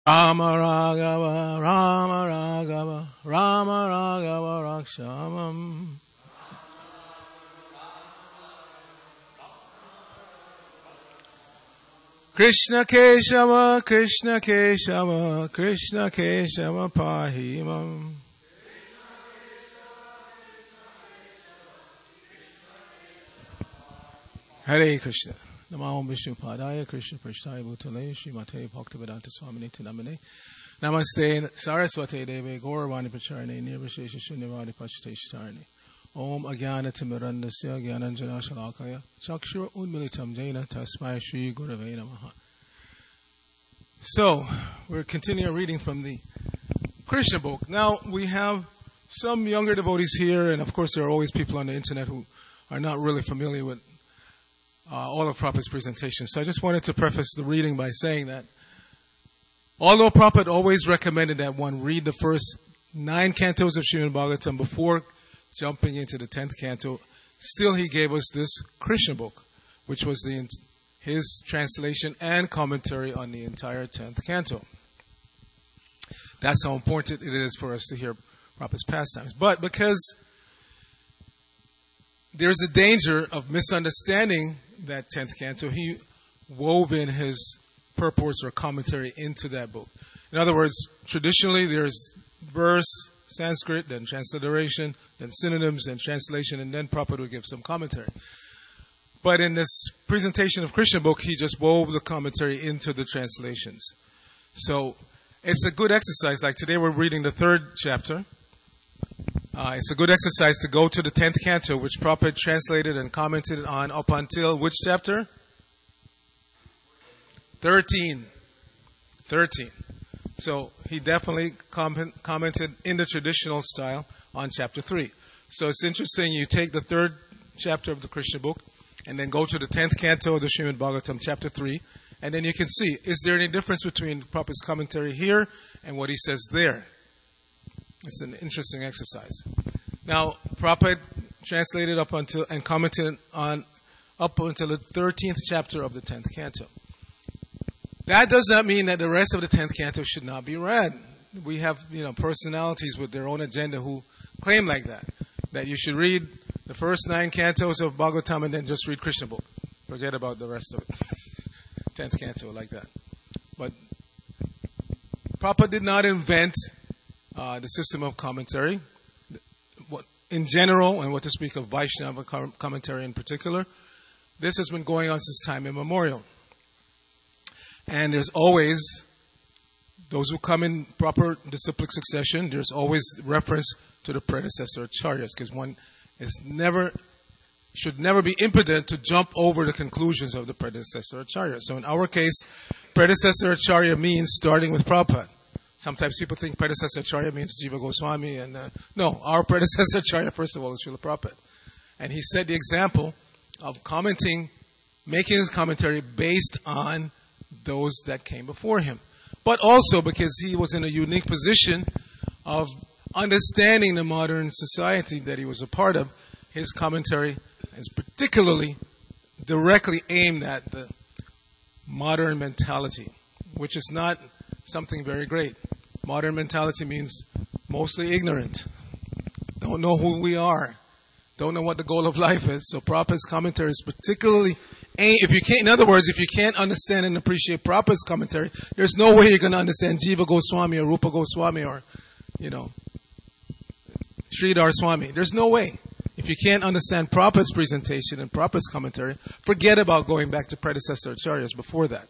Rama Raghava, Rama Raghava, Rama Raghava Rakshamam. Krishna Keshava, Krishna Keshava, Krishna Keshava Pahimam. Hare Krishna. Namo Vishnu Padaya Krishna Prishtaya Bhutale Srimate Bhaktivedanta Swamini Tinamane Namaste Saraswate Deve Gauravani Pacharane Nirvashesha Shunyavadi Pachiteshtarani Om Agyana Timirandasya Gyananjana Shalakaya Chakshura Unmilitam Jaina Tasmai Shri Gurave Namaha. So, we're continuing reading from the Krishna book. Now, we have some younger devotees here, and of course there are always people on the internet who are not really familiar with all of Prabhupada's presentations. So I just wanted to preface the reading by saying that although Prabhupada always recommended that one read the first 9 cantos of Srimad Bhagavatam before jumping into the 10th canto, still he gave us this Krishna book, which was his translation and commentary on the entire 10th canto. That's how important it is for us to hear Prabhupada's pastimes. But because there's a danger of misunderstanding that 10th canto, he wove in his purports or commentary into that book. In other words, traditionally there's verse, Sanskrit, then transliteration, then synonyms, then translation, and then Prabhupada would give some commentary. But in this presentation of Krishna book, he just wove the commentary into the translations. So it's a good exercise. Like today we're reading the 3rd chapter. It's a good exercise to go to the 10th canto, which Prabhupada translated and commented on up until which chapter? 13. So he definitely commented in the traditional style on chapter 3. So it's interesting, you take the 3rd chapter of the Krishna book and then go to the 10th canto of the Srimad Bhagavatam, chapter 3, and then you can see, is there any difference between Prabhupada's commentary here and what he says there? It's an interesting exercise. Now, Prabhupada translated up until and commented on up until the 13th chapter of the 10th canto. That does not mean that the rest of the 10th canto should not be read. We have, personalities with their own agenda who claim like that you should read the first 9 cantos of Bhagavatam and then just read Krishna book. Forget about the rest of it. 10th canto like that. But Prabhupada did not invent the system of commentary in general, and what to speak of Vaishnava commentary in particular. This has been going on since time immemorial. And there's always, those who come in proper disciplic succession, there's always reference to the predecessor acharyas, because one should never be impotent to jump over the conclusions of the predecessor acharya. So in our case, predecessor acharya means starting with Prabhupada. Sometimes people think predecessor acharya means Jiva Goswami, and no, our predecessor acharya, first of all, is Srila Prabhupada. And he set the example of making his commentary based on those that came before him. But also because he was in a unique position of understanding the modern society that he was a part of, his commentary is particularly directly aimed at the modern mentality, which is not something very great. Modern mentality means mostly ignorant. Don't know who we are. Don't know what the goal of life is. So Prabhupada's commentary is particularly aimed, in other words, if you can't understand and appreciate Prabhupada's commentary, there's no way you're going to understand Jiva Goswami or Rupa Goswami or, Sridhar Swami. There's no way. If you can't understand Prabhupada's presentation and Prabhupada's commentary, forget about going back to predecessor acharyas before that.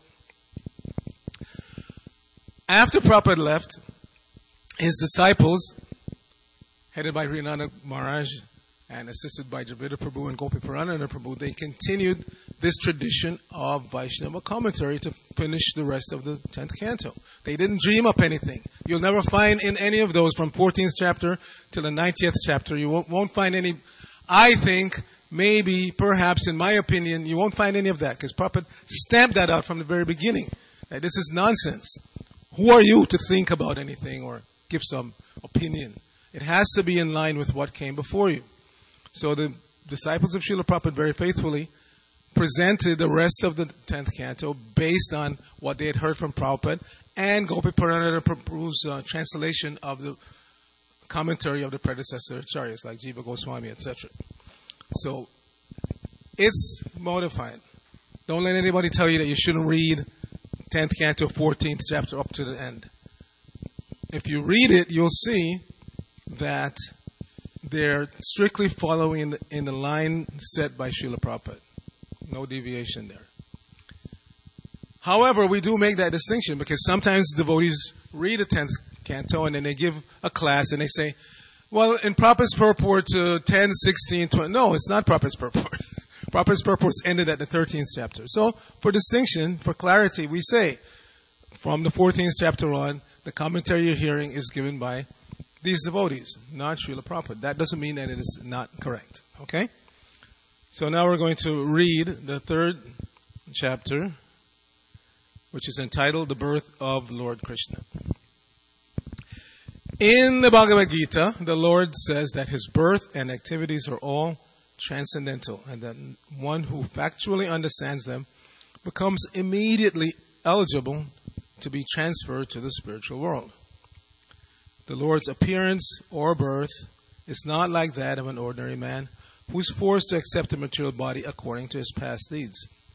After Prabhupada left, his disciples, headed by Hrinanda Maharaj and assisted by Dravida Prabhu and Gopi Paranana Prabhu, they continued this tradition of Vaishnava commentary to finish the rest of the 10th canto. They didn't dream up anything. You'll never find in any of those from 14th chapter to the 90th chapter, you won't find any, I think, maybe, perhaps, in my opinion, you won't find any of that, because Prabhupada stamped that out from the very beginning. That this is nonsense. Who are you to think about anything or give some opinion? It has to be in line with what came before you. So the disciples of Srila Prabhupada very faithfully presented the rest of the 10th canto based on what they had heard from Prabhupada and Gopi Puranada peruse translation of the commentary of the predecessor acharyas like Jiva Goswami, etc. So it's modified. Don't let anybody tell you that you shouldn't read 10th canto, 14th chapter up to the end. If you read it, you'll see that they're strictly following in the line set by Srila Prabhupada. No deviation there. However, we do make that distinction because sometimes devotees read the 10th canto and then they give a class and they say, well, in Prabhupada's purport to 10, 16, 20. No, it's not Prabhupada's purport. Prabhupada's purports ended at the 13th chapter. So, for distinction, for clarity, we say, from the 14th chapter on, the commentary you're hearing is given by these devotees, not Srila Prabhupada. That doesn't mean that it is not correct. Okay? So now we're going to read the 3rd chapter, which is entitled The Birth of Lord Krishna. In the Bhagavad Gita, the Lord says that his birth and activities are all transcendental, and that one who factually understands them becomes immediately eligible to be transferred to the spiritual world. The Lord's appearance or birth is not like that of an ordinary man who is forced to accept a material body according to his past deeds.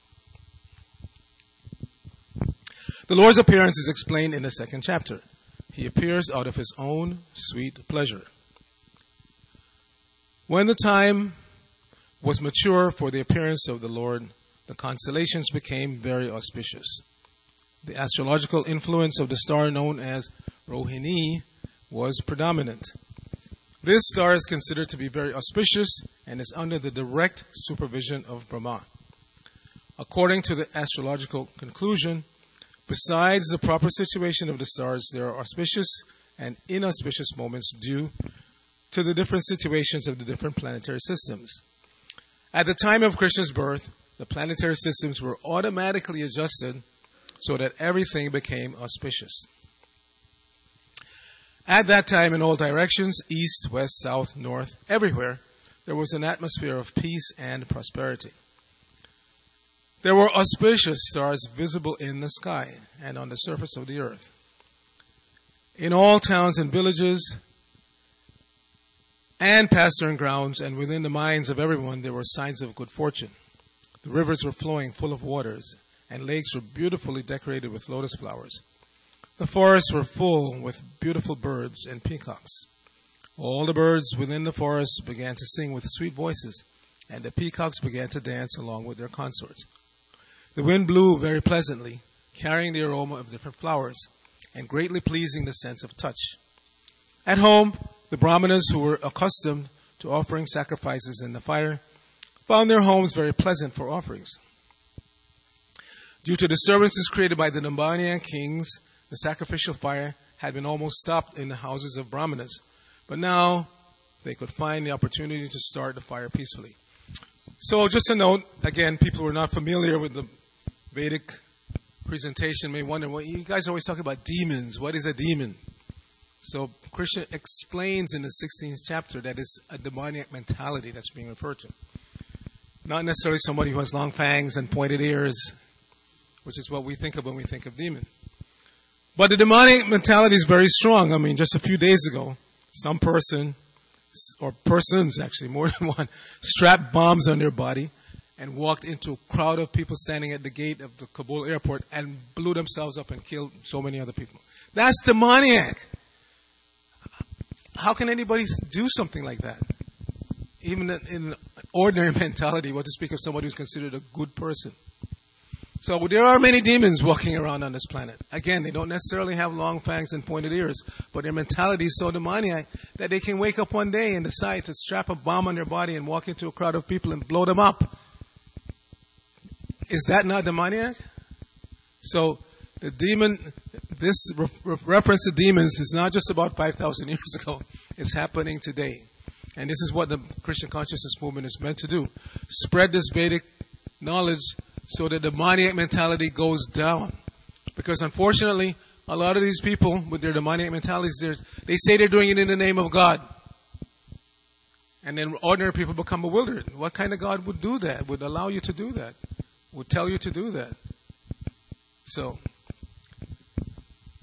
The Lord's appearance is explained in the 2nd chapter. He appears out of his own sweet pleasure. When the time was mature for the appearance of the Lord, the constellations became very auspicious. The astrological influence of the star known as Rohini was predominant. This star is considered to be very auspicious and is under the direct supervision of Brahma. According to the astrological conclusion, besides the proper situation of the stars, there are auspicious and inauspicious moments due to the different situations of the different planetary systems. At the time of Krishna's birth, the planetary systems were automatically adjusted so that everything became auspicious. At that time, in all directions, east, west, south, north, everywhere, there was an atmosphere of peace and prosperity. There were auspicious stars visible in the sky and on the surface of the earth. In all towns and villages and pasturing grounds and within the minds of everyone, there were signs of good fortune. The rivers were flowing full of waters, and lakes were beautifully decorated with lotus flowers. The forests were full with beautiful birds and peacocks. All the birds within the forest began to sing with sweet voices, and the peacocks began to dance along with their consorts. The wind blew very pleasantly, carrying the aroma of different flowers, and greatly pleasing the sense of touch. At home, the brahmanas who were accustomed to offering sacrifices in the fire found their homes very pleasant for offerings. Due to disturbances created by the Dambanian kings, the sacrificial fire had been almost stopped in the houses of brahmanas, but now they could find the opportunity to start the fire peacefully. So just a note, again, people who are not familiar with the Vedic presentation may wonder, well, you guys are always talking about demons. What is a demon? So Krishna explains in the 16th chapter that it's a demoniac mentality that's being referred to. Not necessarily somebody who has long fangs and pointed ears, which is what we think of when we think of demon. But the demonic mentality is very strong. I mean, just a few days ago, some person, or persons actually, more than one, strapped bombs on their body and walked into a crowd of people standing at the gate of the Kabul airport and blew themselves up and killed so many other people. That's demoniac. How can anybody do something like that? Even in ordinary mentality, what to speak of somebody who's considered a good person. So there are many demons walking around on this planet. Again, they don't necessarily have long fangs and pointed ears, but their mentality is so demoniac that they can wake up one day and decide to strap a bomb on their body and walk into a crowd of people and blow them up. Is that not demoniac? So the demon, this reference to demons is not just about 5,000 years ago. It's happening today. And this is what the Christian consciousness movement is meant to do. Spread this Vedic knowledge so the demoniac mentality goes down. Because unfortunately, a lot of these people with their demoniac mentalities, they say they're doing it in the name of God. And then ordinary people become bewildered. What kind of God would do that, would allow you to do that, would tell you to do that? So,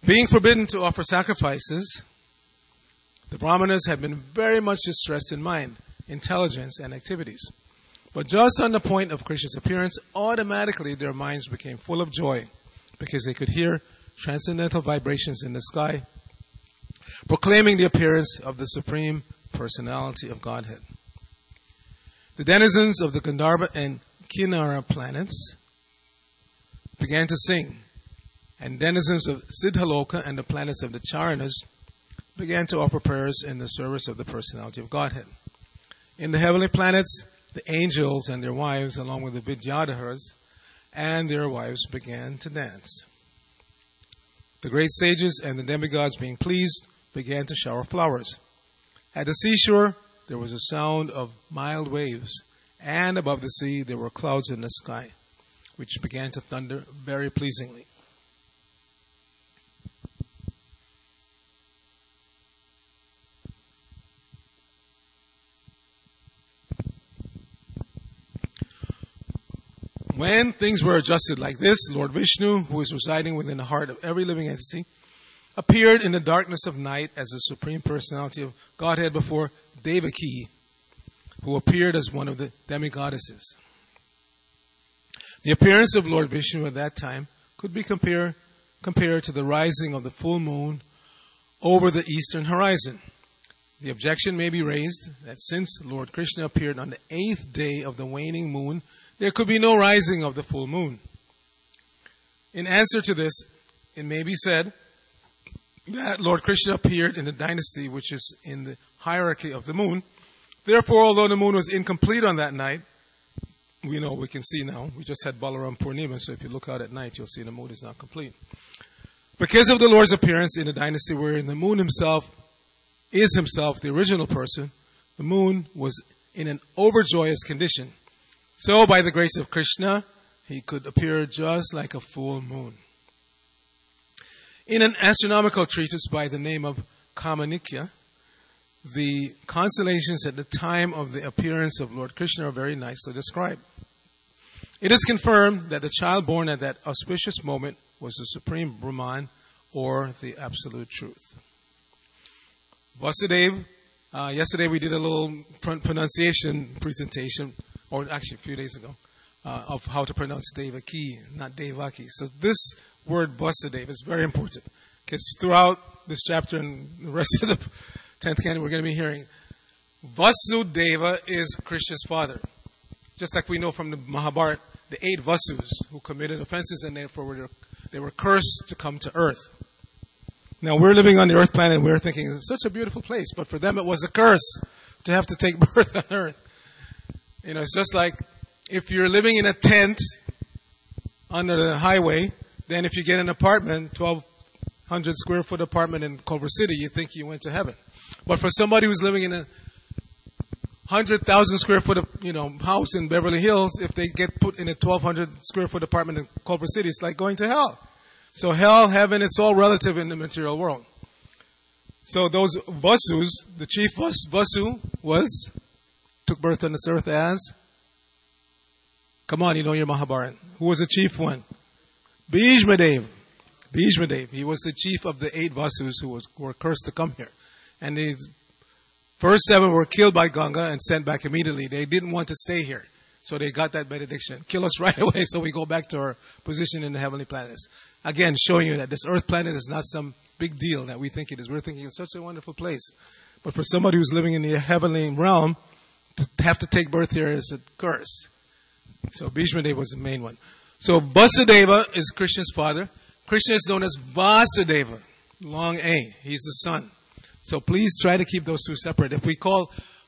Being forbidden to offer sacrifices, the Brahmanas had been very much distressed in mind, intelligence, and activities. But just on the point of Krishna's appearance, automatically their minds became full of joy because they could hear transcendental vibrations in the sky proclaiming the appearance of the Supreme Personality of Godhead. The denizens of the Gandharva and Kinnara planets began to sing, and denizens of Siddhaloka and the planets of the Charanas began to offer prayers in the service of the Personality of Godhead. In the heavenly planets, the angels and their wives, along with the Vidyadharas and their wives, began to dance. The great sages and the demigods, being pleased, began to shower flowers. At the seashore, there was a sound of mild waves, and above the sea there were clouds in the sky, which began to thunder very pleasingly. When things were adjusted like this, Lord Vishnu, who is residing within the heart of every living entity, appeared in the darkness of night as the Supreme Personality of Godhead before Devaki, who appeared as one of the demigoddesses. The appearance of Lord Vishnu at that time could be compared to the rising of the full moon over the eastern horizon. The objection may be raised that since Lord Krishna appeared on the 8th day of the waning moon, there could be no rising of the full moon. In answer to this, it may be said that Lord Krishna appeared in the dynasty which is in the hierarchy of the moon. Therefore, although the moon was incomplete on that night, we can see now. We just had Balaram Purnima, so if you look out at night, you'll see the moon is not complete. Because of the Lord's appearance in the dynasty wherein the moon himself is himself the original person, the moon was in an overjoyous condition. So, by the grace of Krishna, he could appear just like a full moon. In an astronomical treatise by the name of Kamanikya, the constellations at the time of the appearance of Lord Krishna are very nicely described. It is confirmed that the child born at that auspicious moment was the Supreme Brahman, or the Absolute Truth. Vasudeva, yesterday we did a little pronunciation presentation, or actually a few days ago, of how to pronounce Devaki, not Devaki. So this word Vasudeva is very important, because throughout this chapter and the rest of the 10th canto we're going to be hearing Vasudeva is Krishna's father. Just like we know from the Mahabharata, the 8 Vasus who committed offenses and therefore they were cursed to come to earth. Now we're living on the earth planet and we're thinking it's such a beautiful place, but for them it was a curse to have to take birth on earth. It's just like if you're living in a tent under the highway, then if you get an apartment, 1,200 square foot apartment in Culver City, you think you went to heaven. But for somebody who's living in a 100,000 square foot house in Beverly Hills, if they get put in a 1,200 square foot apartment in Culver City, it's like going to hell. So hell, heaven, it's all relative in the material world. So those Vasus, the chief Vasu took birth on this earth as, come on, you know your Mahabharata. Who was the chief one? Bhishmadev. He was the chief of the 8 Vasus who were cursed to come here. And the first 7 were killed by Ganga and sent back immediately. They didn't want to stay here. So they got that benediction. Kill us right away so we go back to our position in the heavenly planets. Again, showing you that this earth planet is not some big deal that we think it is. We're thinking it's such a wonderful place. But for somebody who's living in the heavenly realm, to have to take birth here is a curse. So Bhishmadev was the main one. So Vasudeva is Krishna's father. Krishna is known as Vasudeva, long A. He's the son. So please try to keep those two separate. If we call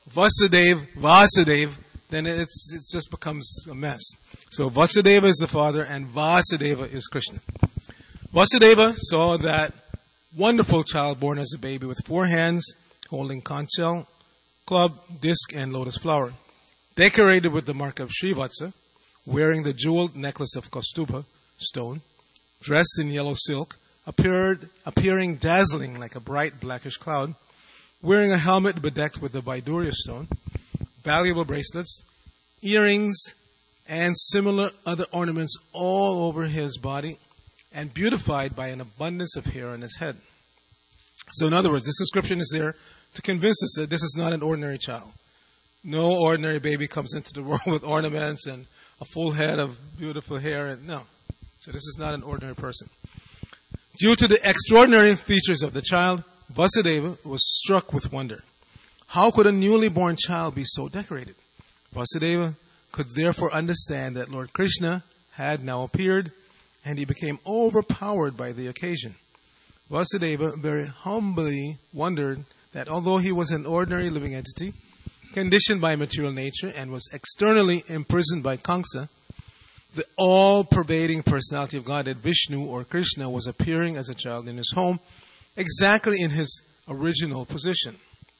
Vasudev, then it just becomes a mess. So Vasudeva is the father and Vasudeva is Krishna. Vasudeva saw that wonderful child born as a baby with 4 hands, holding conch shell, club, disc, and lotus flower, decorated with the mark of Srivatsa, wearing the jeweled necklace of Kaustubha stone, dressed in yellow silk, appearing dazzling like a bright blackish cloud, wearing a helmet bedecked with the Vaidurya stone, valuable bracelets, earrings, and similar other ornaments all over his body, and beautified by an abundance of hair on his head. So in other words, this description is there to convince us that this is not an ordinary child. No ordinary baby comes into the world with ornaments and a full head of beautiful hair. And no. So this is not an ordinary person. Due to the extraordinary features of the child, Vasudeva was struck with wonder. How could a newly born child be so decorated? Vasudeva could therefore understand that Lord Krishna had now appeared, and he became overpowered by the occasion. Vasudeva very humbly wondered that although he was an ordinary living entity, conditioned by material nature and was externally imprisoned by Kamsa, the all-pervading personality of Godhead, Vishnu or Krishna, was appearing as a child in his home, exactly in his original position.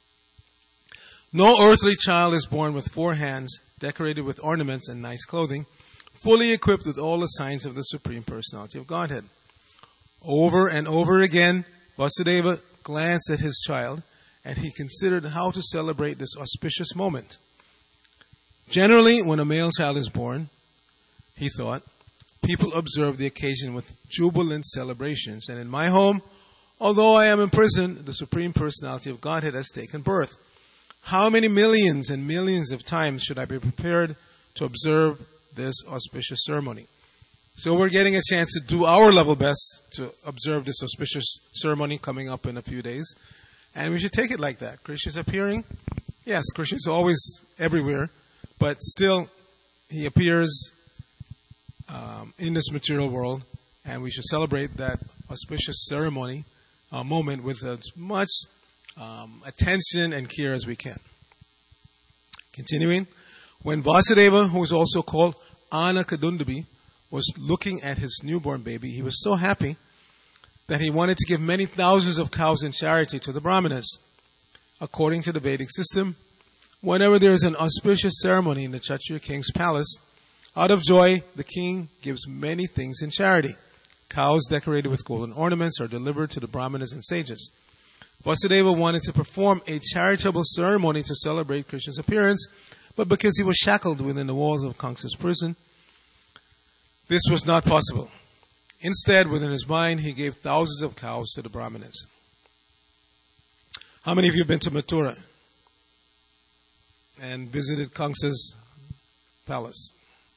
No earthly child is born with 4 hands, decorated with ornaments and nice clothing, fully equipped with all the signs of the Supreme Personality of Godhead. Over and over again, Vasudeva glanced at his child, and he considered how to celebrate this auspicious moment. Generally, when a male child is born, he thought, people observe the occasion with jubilant celebrations. And in my home, although I am in prison, the Supreme Personality of Godhead has taken birth. How many millions and millions of times should I be prepared to observe this auspicious ceremony? So we're getting a chance to do our level best to observe this auspicious ceremony coming up in a few days. And we should take it like that. Krishna is appearing. Yes, Krishna is always everywhere, but still he appears in this material world, and we should celebrate that auspicious ceremony moment with as much attention and care as we can. Continuing, when Vasudeva, who is also called Anakadundabi, was looking at his newborn baby, he was so happy that he wanted to give many thousands of cows in charity to the Brahmanas. According to the Vedic system, whenever there is an auspicious ceremony in the Kshatriya king's palace, out of joy, the king gives many things in charity. Cows decorated with golden ornaments are delivered to the Brahmanas and sages. Vasudeva wanted to perform a charitable ceremony to celebrate Krishna's appearance, but because he was shackled within the walls of Kamsa's prison, this was not possible. Instead, within his mind, he gave thousands of cows to the Brahmanas. How many of you have been to Mathura and visited Kamsa's palace?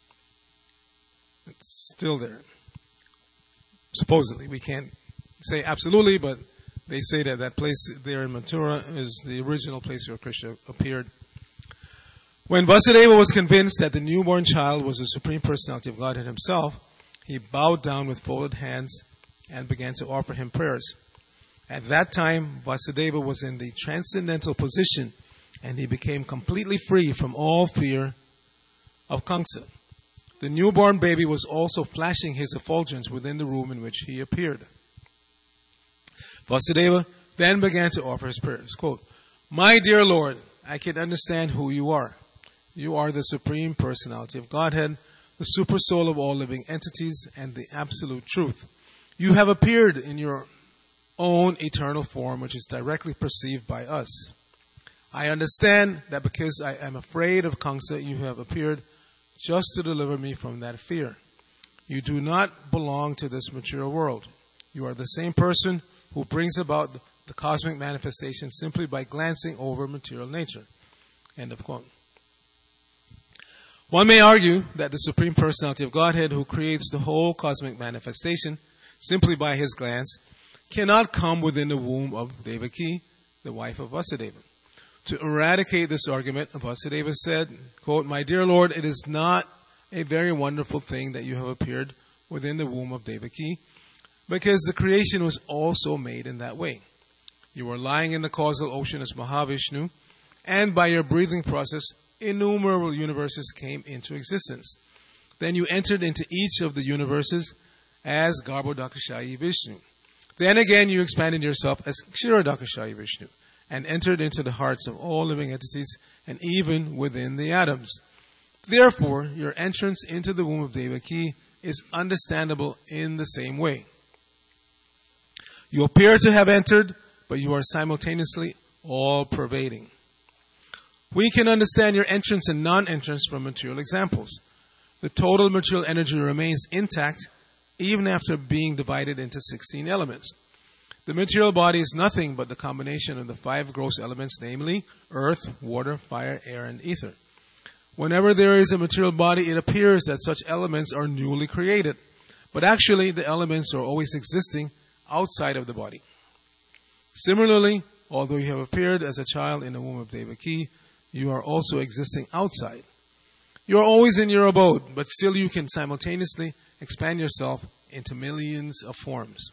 It's still there. Supposedly. We can't say absolutely, but they say that that place there in Mathura is the original place where Krishna appeared. When Vasudeva was convinced that the newborn child was the Supreme Personality of Godhead himself, he bowed down with folded hands and began to offer him prayers. At that time, Vasudeva was in the transcendental position, and he became completely free from all fear of Kamsa. The newborn baby was also flashing his effulgence within the room in which he appeared. Vasudeva then began to offer his prayers. Quote, "My dear Lord, I can understand who you are. You are the Supreme Personality of Godhead, the super soul of all living entities, and the absolute truth. You have appeared in your own eternal form, which is directly perceived by us. I understand that because I am afraid of Kamsa, you have appeared just to deliver me from that fear. You do not belong to this material world. You are the same person who brings about the cosmic manifestation simply by glancing over material nature." End of quote. One may argue that the Supreme Personality of Godhead, who creates the whole cosmic manifestation simply by his glance, cannot come within the womb of Devaki, the wife of Vasudeva. To eradicate this argument, Vasudeva said, quote, "My dear Lord, it is not a very wonderful thing that you have appeared within the womb of Devaki, because the creation was also made in that way. You were lying in the causal ocean as Mahavishnu, and by your breathing process, innumerable universes came into existence. Then you entered into each of the universes as Garbhodakashayi Vishnu. Then again you expanded yourself as Kshirodakashayi Vishnu and entered into the hearts of all living entities and even within the atoms. Therefore, your entrance into the womb of Devaki is understandable in the same way. You appear to have entered, but you are simultaneously all-pervading. We can understand your entrance and non-entrance from material examples. The total material energy remains intact even after being divided into 16 elements. The material body is nothing but the combination of the 5 gross elements, namely earth, water, fire, air, and ether. Whenever there is a material body, it appears that such elements are newly created. But actually, the elements are always existing outside of the body. Similarly, although you have appeared as a child in the womb of Devaki, you are also existing outside. You are always in your abode, but still you can simultaneously expand yourself into millions of forms.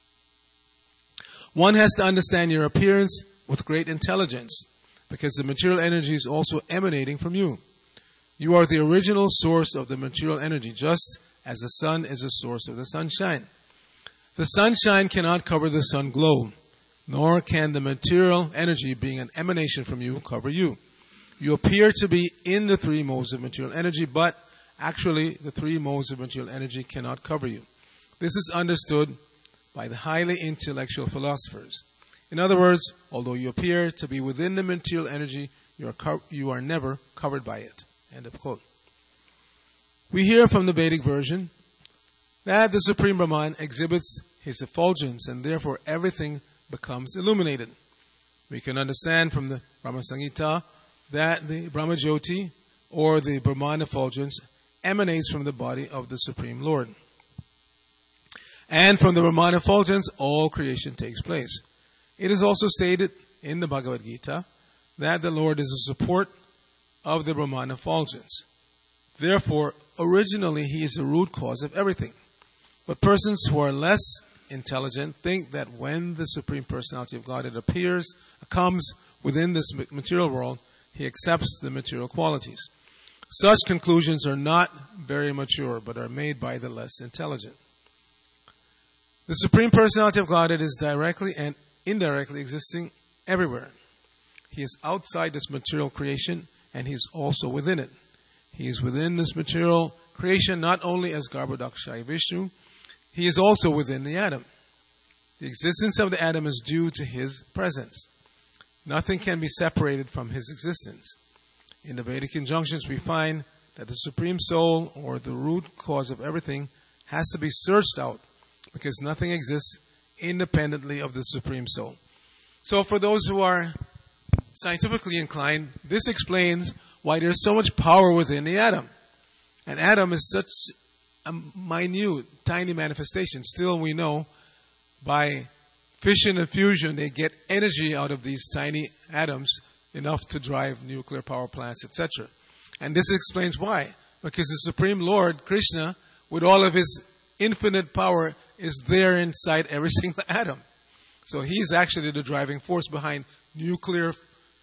One has to understand your appearance with great intelligence, because the material energy is also emanating from you. You are the original source of the material energy, just as the sun is the source of the sunshine. The sunshine cannot cover the sun glow, nor can the material energy, being an emanation from you, cover you. You appear to be in the 3 modes of material energy, but actually the 3 modes of material energy cannot cover you. This is understood by the highly intellectual philosophers. In other words, although you appear to be within the material energy, you are never covered by it. End of quote. We hear from the Vedic version that the Supreme Brahman exhibits his effulgence, and therefore everything becomes illuminated. We can understand from the Brahma Samhita that the Brahma Jyoti, or the Brahman effulgence, emanates from the body of the Supreme Lord. And from the Brahman effulgence, all creation takes place. It is also stated in the Bhagavad Gita that the Lord is the support of the Brahman effulgence. Therefore, originally he is the root cause of everything. But persons who are less intelligent think that when the Supreme Personality of Godhead comes within this material world, he accepts the material qualities. Such conclusions are not very mature, but are made by the less intelligent. The Supreme Personality of Godhead is directly and indirectly existing everywhere. He is outside this material creation, and he is also within it. He is within this material creation not only as Garbhodakshaya Vishnu, he is also within the atom. The existence of the atom is due to his presence. Nothing can be separated from his existence. In the Vedic injunctions, we find that the Supreme Soul, or the root cause of everything, has to be searched out, because nothing exists independently of the Supreme Soul. So for those who are scientifically inclined, this explains why there's so much power within the atom. An atom is such a minute, tiny manifestation. Still, we know by fission and fusion, they get energy out of these tiny atoms, enough to drive nuclear power plants, etc. And this explains why. Because the Supreme Lord, Krishna, with all of his infinite power, is there inside every single atom. So he's actually the driving force behind nuclear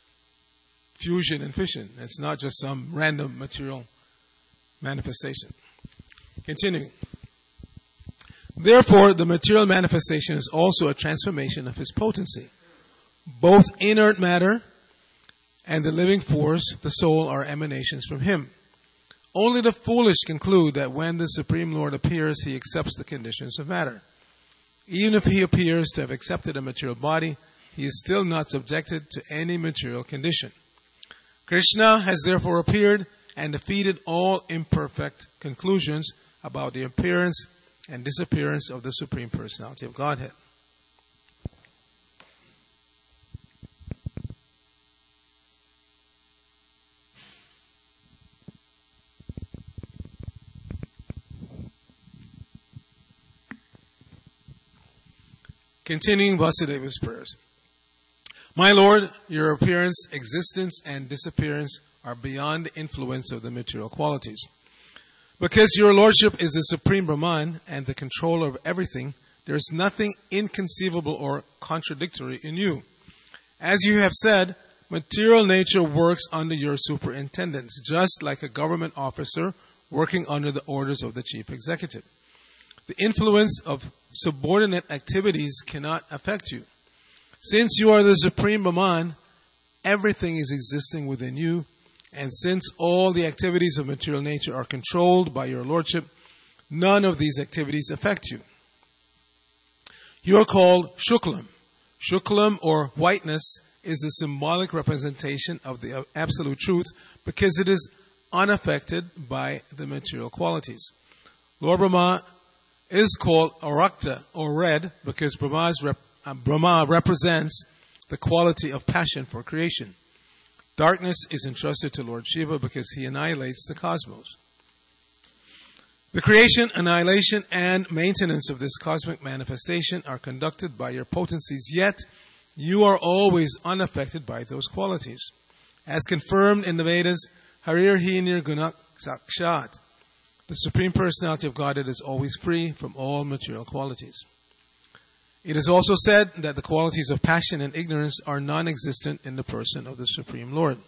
fusion and fission. It's not just some random material manifestation. Continuing. Therefore, the material manifestation is also a transformation of his potency. Both inert matter and the living force, the soul, are emanations from him. Only the foolish conclude that when the Supreme Lord appears, he accepts the conditions of matter. Even if he appears to have accepted a material body, he is still not subjected to any material condition. Krishna has therefore appeared and defeated all imperfect conclusions about the appearance and disappearance of the Supreme Personality of Godhead. Continuing Vasudeva's prayers. My Lord, your appearance, existence, and disappearance are beyond the influence of the material qualities. Because your Lordship is the Supreme Brahman and the controller of everything, there is nothing inconceivable or contradictory in you. As you have said, material nature works under your superintendence, just like a government officer working under the orders of the chief executive. The influence of subordinate activities cannot affect you. Since you are the Supreme Brahman, everything is existing within you, and since all the activities of material nature are controlled by your Lordship, none of these activities affect you. You are called Shuklam. Shuklam, or whiteness, is the symbolic representation of the absolute truth because it is unaffected by the material qualities. Lord Brahma is called Arakta, or red, because Brahma represents the quality of passion for creation. Darkness is entrusted to Lord Shiva because he annihilates the cosmos. The creation, annihilation, and maintenance of this cosmic manifestation are conducted by your potencies, yet you are always unaffected by those qualities. As confirmed in the Vedas, Harir Hi Nirgunak Sakshat, the Supreme Personality of Godhead is always free from all material qualities. It is also said that the qualities of passion and ignorance are non-existent in the person of the Supreme Lord.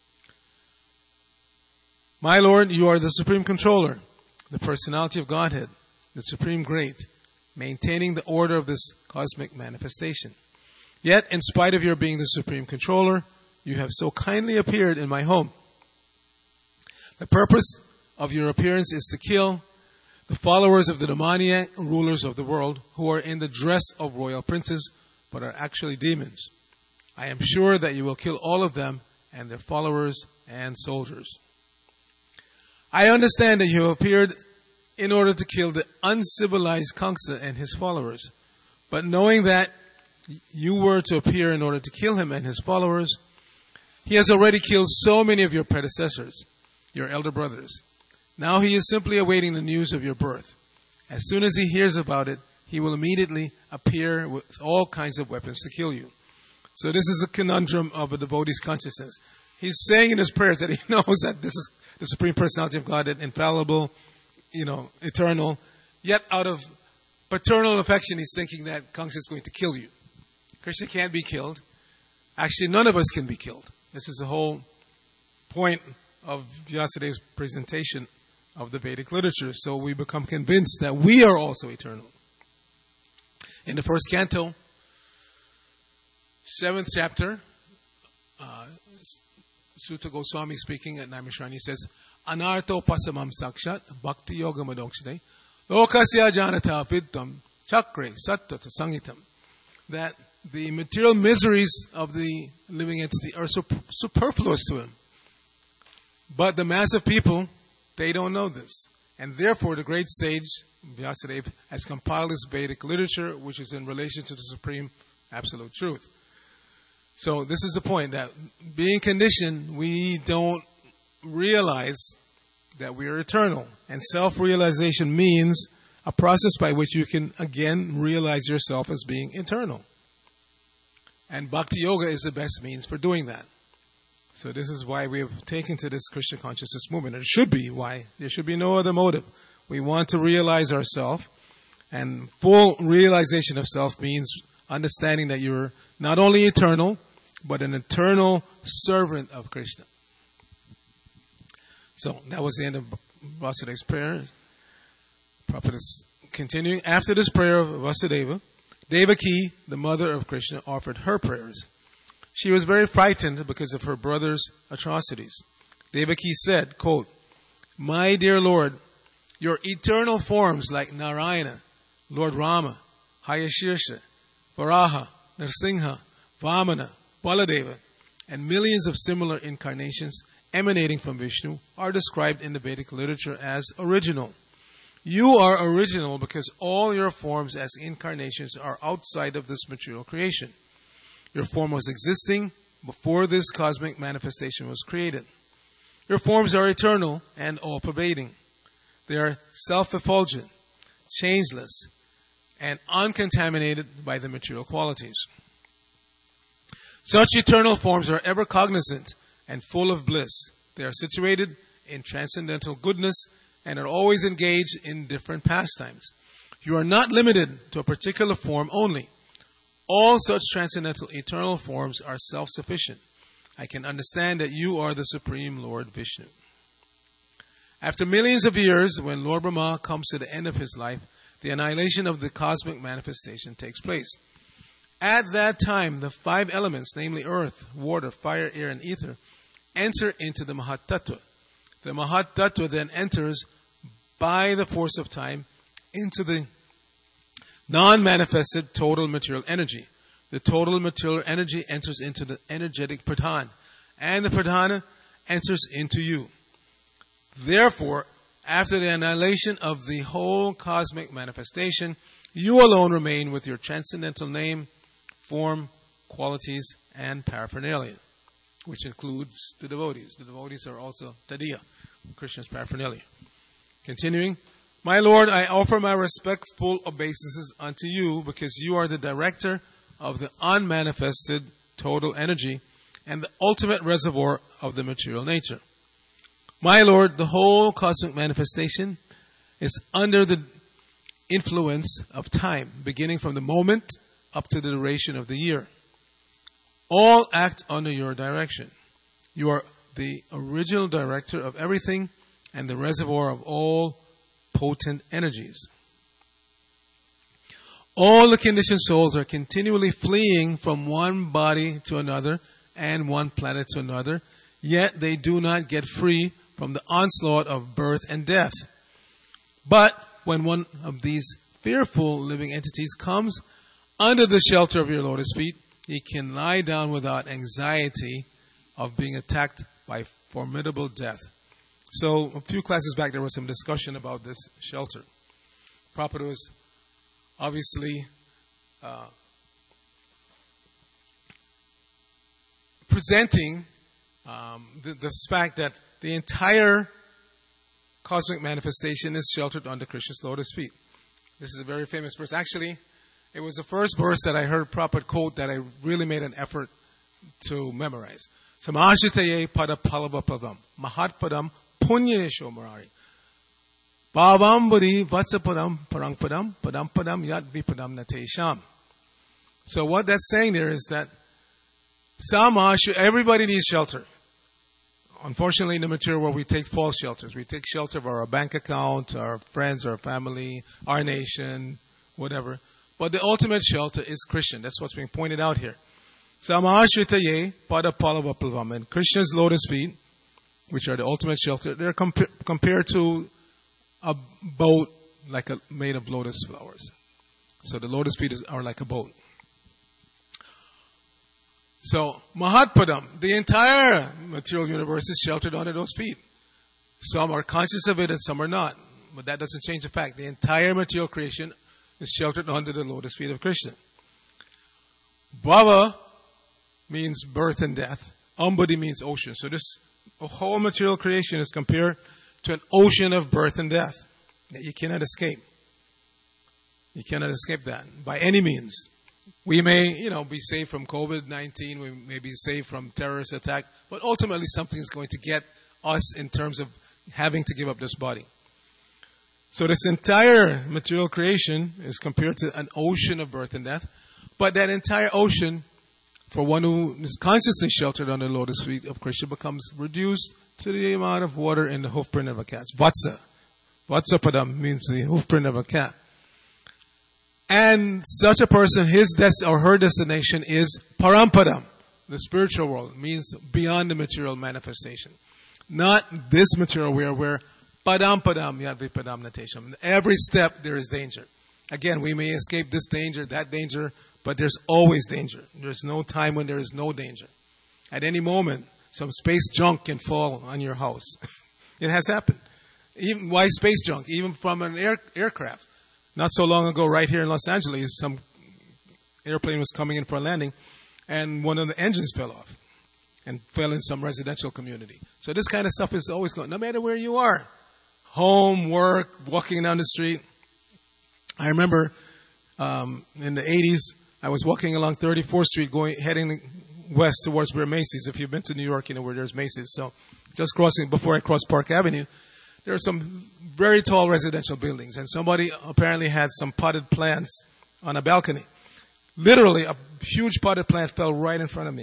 My Lord, you are the Supreme Controller, the Personality of Godhead, the Supreme Great, maintaining the order of this cosmic manifestation. Yet, in spite of your being the Supreme Controller, you have so kindly appeared in my home. The purpose of your appearance is to kill the followers of the demoniac rulers of the world who are in the dress of royal princes but are actually demons. I am sure that you will kill all of them and their followers and soldiers. I understand that you have appeared in order to kill the uncivilized Kangsa and his followers. But knowing that you were to appear in order to kill him and his followers, he has already killed so many of your predecessors, your elder brothers. Now he is simply awaiting the news of your birth. As soon as he hears about it, he will immediately appear with all kinds of weapons to kill you. So this is a conundrum of a devotee's consciousness. He's saying in his prayers that he knows that this is the Supreme Personality of God, infallible, eternal. Yet out of paternal affection, he's thinking that Kangsa is going to kill you. Krishna can't be killed. Actually, none of us can be killed. This is the whole point of Vyasadev's presentation of the Vedic literature. So we become convinced that we are also eternal. In the first canto, 7th chapter, Sutta Goswami speaking at Naimishrani says, Anarto pasamam sakshat bhakti yoga madokshite lokasya janata vidtam chakre sattva sangitam. That the material miseries of the living entity are superfluous to him. But the mass of people, they don't know this. And therefore the great sage, Vyasadeva, has compiled this Vedic literature which is in relation to the Supreme Absolute Truth. So this is the point, that being conditioned, we don't realize that we are eternal. And self-realization means a process by which you can again realize yourself as being eternal. And Bhakti Yoga is the best means for doing that. So this is why we have taken to this Krishna consciousness movement. It should be why. There should be no other motive. We want to realize ourselves, and full realization of self means understanding that you're not only eternal, but an eternal servant of Krishna. So that was the end of Vasudeva's prayer. Prabhupada is continuing. After this prayer of Vasudeva, Devaki, the mother of Krishna, offered her prayers. She was very frightened because of her brother's atrocities. Devaki said, quote, My dear Lord, your eternal forms like Narayana, Lord Rama, Hayashirsha, Varaha, Nrsimha, Vamana, Baladeva, and millions of similar incarnations emanating from Vishnu are described in the Vedic literature as original. You are original because all your forms as incarnations are outside of this material creation. Your form was existing before this cosmic manifestation was created. Your forms are eternal and all-pervading. They are self-effulgent, changeless, and uncontaminated by the material qualities. Such eternal forms are ever cognizant and full of bliss. They are situated in transcendental goodness and are always engaged in different pastimes. You are not limited to a particular form only. All such transcendental eternal forms are self-sufficient. I can understand that you are the Supreme Lord Vishnu. After millions of years, when Lord Brahma comes to the end of his life, the annihilation of the cosmic manifestation takes place. At that time, the 5 elements, namely earth, water, fire, air, and ether, enter into the Mahatattva. The Mahatattva then enters by the force of time into the non-manifested total material energy. The total material energy enters into the energetic pradhana, and the pradhana enters into you. Therefore, After the annihilation of the whole cosmic manifestation, you alone remain with your transcendental name, form, qualities, and paraphernalia, which includes the devotees. The devotees are also Tadiya, Krishna's paraphernalia. Continuing, my Lord, I offer my respectful obeisances unto you because you are the director of the unmanifested total energy and the ultimate reservoir of the material nature. My Lord, the whole cosmic manifestation is under the influence of time, beginning from the moment up to the duration of the year. All act under your direction. You are the original director of everything and the reservoir of all potent energies. All the conditioned souls are continually fleeing from one body to another and one planet to another, yet they do not get free from the onslaught of birth and death. But when one of these fearful living entities comes under the shelter of your lotus feet, he can lie down without anxiety of being attacked by formidable death. So a few classes back there was some discussion about this shelter. Prabhupada was obviously presenting this fact that the entire cosmic manifestation is sheltered under Krishna's lotus feet. This is a very famous verse. Actually, it was the first verse that I heard Prabhupada quote that I really made an effort to memorize. Samashitaye pada palava padam mahatpadam punyesho marari bhavam buddhi vatsapadam parangpadam padam padam yat vipadam natesham. So what that's saying there is that everybody needs shelter. Unfortunately, in the material world, we take false shelters. We take shelter of our bank account, our friends, our family, our nation, whatever. But the ultimate shelter is Krishna. That's what's being pointed out here. Samashitaye pada palava palvam. And Krishna's lotus feet, which are the ultimate shelter, they're compared to a boat made of lotus flowers. So the lotus feet are like a boat. So, Mahatpadam, the entire material universe is sheltered under those feet. Some are conscious of it and some are not. But that doesn't change the fact. The entire material creation is sheltered under the lotus feet of Krishna. Bhava means birth and death. Ambadi means ocean. So this whole material creation is compared to an ocean of birth and death that you cannot escape. You cannot escape that by any means. We may, be saved from COVID-19. We may be saved from terrorist attack. But ultimately, something is going to get us in terms of having to give up this body. So this entire material creation is compared to an ocean of birth and death. But that entire ocean, for one who is consciously sheltered under the lotus feet of Krishna, becomes reduced to the amount of water in the hoofprint of a cat. Vatsa. Vatsapadam means the hoofprint of a cat. And such a person, his or her destination is Parampadam, the spiritual world. It means beyond the material manifestation. Not this material world where Padam Padam Yad Vipadam Natesham. Every step there is danger. Again, we may escape this danger, that danger, but there's always danger. There's no time when there is no danger. At any moment, some space junk can fall on your house. It has happened. Why space junk? Even from an aircraft. Not so long ago, right here in Los Angeles, some airplane was coming in for a landing, and one of the engines fell off and fell in some residential community. So this kind of stuff is always going, no matter where you are. Home, work, walking down the street. I remember in the 80s, I was walking along 34th Street, heading west towards where Macy's. If you've been to New York, you know where there's Macy's. So just crossing, before I crossed Park Avenue, there are some very tall residential buildings, and somebody apparently had some potted plants on a balcony. Literally, a huge potted plant fell right in front of me.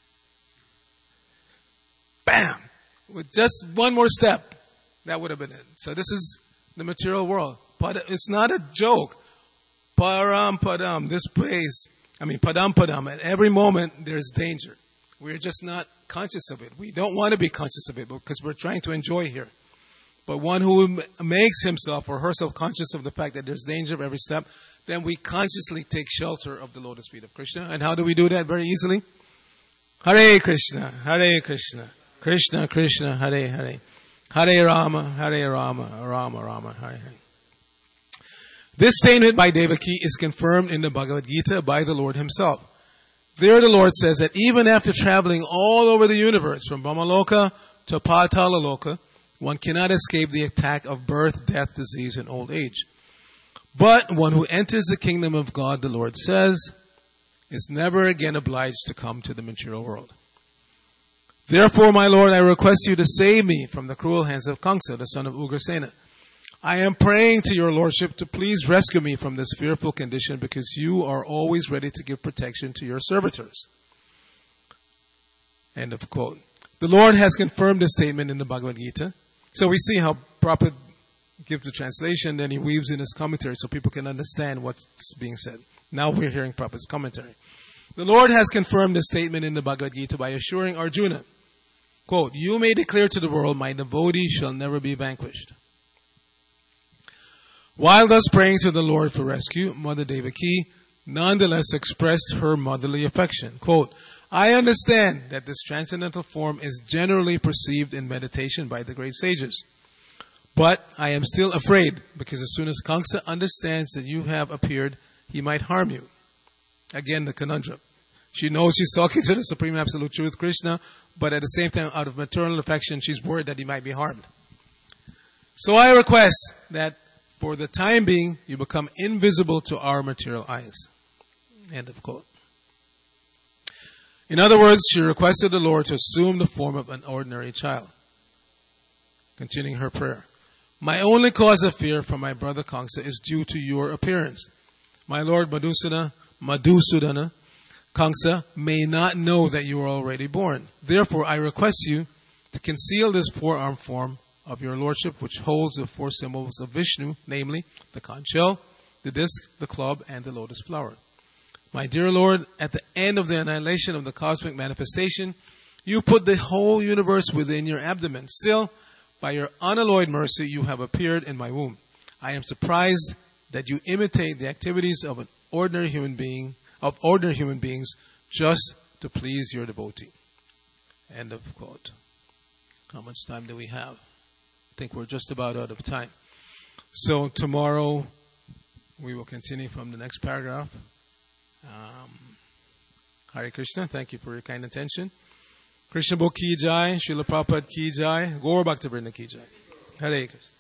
Bam! With just one more step, that would have been it. So this is the material world. It's not a joke. Param padam, this place, padam padam, at every moment there's danger. We're just not conscious of it. We don't want to be conscious of it because we're trying to enjoy here. But one who makes himself or herself conscious of the fact that there's danger of every step, then we consciously take shelter of the lotus feet of Krishna. And how do we do that? Very easily. Hare Krishna, Krishna Krishna, Hare Hare. Hare Rama, Hare Rama, Rama Rama, Hare Hare. This statement by Devaki is confirmed in the Bhagavad Gita by the Lord himself. There the Lord says that even after traveling all over the universe, from Brahmaloka to Patalaloka, one cannot escape the attack of birth, death, disease, and old age. But one who enters the kingdom of God, the Lord says, is never again obliged to come to the material world. Therefore, my Lord, I request you to save me from the cruel hands of Kamsa, the son of Ugrasena. I am praying to your lordship to please rescue me from this fearful condition, because you are always ready to give protection to your servitors. End of quote. The Lord has confirmed this statement in the Bhagavad Gita. So we see how Prabhupada gives the translation, then he weaves in his commentary so people can understand what's being said. Now we're hearing Prabhupada's commentary. The Lord has confirmed this statement in the Bhagavad Gita by assuring Arjuna, quote, you may declare to the world, my devotee shall never be vanquished. While thus praying to the Lord for rescue, Mother Devaki nonetheless expressed her motherly affection. Quote, I understand that this transcendental form is generally perceived in meditation by the great sages. But I am still afraid, because as soon as Kamsa understands that you have appeared, he might harm you. Again, the conundrum. She knows she's talking to the Supreme Absolute Truth, Krishna, but at the same time, out of maternal affection, she's worried that he might be harmed. So I request that for the time being, you become invisible to our material eyes. End of quote. In other words, she requested the Lord to assume the form of an ordinary child. Continuing her prayer. My only cause of fear for my brother Kamsa is due to your appearance. My Lord Madhusudana, Kamsa may not know that you are already born. Therefore, I request you to conceal this four-armed form of your lordship, which holds the four symbols of Vishnu, namely the conch shell, the disc, the club, and the lotus flower. My dear Lord, at the end of the annihilation of the cosmic manifestation, you put the whole universe within your abdomen. Still, by your unalloyed mercy, you have appeared in my womb. I am surprised that you imitate the activities of ordinary human beings just to please your devotee. End of quote. How much time do we have? I think we're just about out of time. So tomorrow we will continue from the next paragraph. Hare Krishna, thank you for your kind attention. Krishna Book Ki Jai, Srila Prabhupada Ki Jai, Gaur Bhakta Vrinda Ki Jai. Hare Krishna.